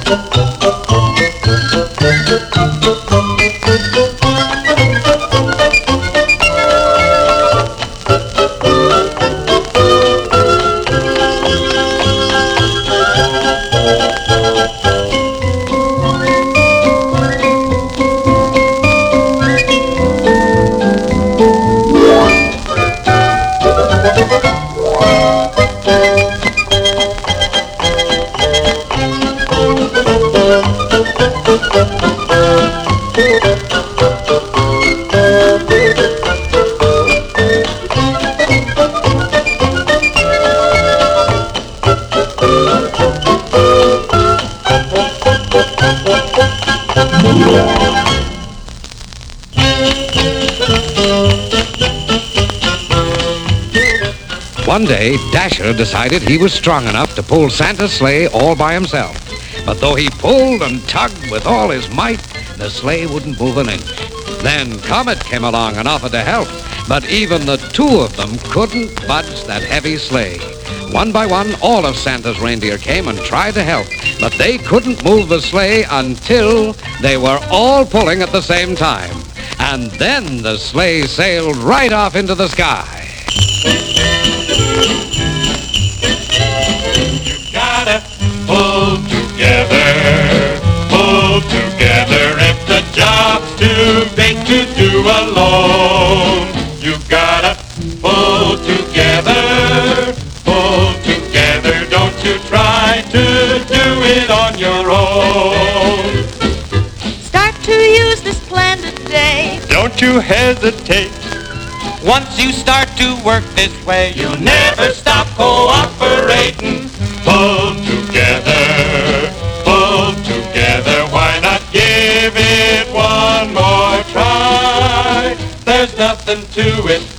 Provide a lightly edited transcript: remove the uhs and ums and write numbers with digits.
One day, Dasher decided he was strong enough to pull Santa's sleigh all by himself. But though he pulled and tugged with all his might, the sleigh wouldn't move an inch. Then Comet came along and offered to help, but even the two of them couldn't budge that heavy sleigh. One by one, all of Santa's reindeer came and tried to help, but they couldn't move the sleigh until they were all pulling at the same time. And then the sleigh sailed right off into the sky. You gotta pull together if the job's too big to do alone. You gotta pull together, don't you try to do it on your own. Start to use this plan today. Don't you hesitate. Once you start to work this way, you'll never stop cooperating. Pull together, why not give it one more try? There's nothing to it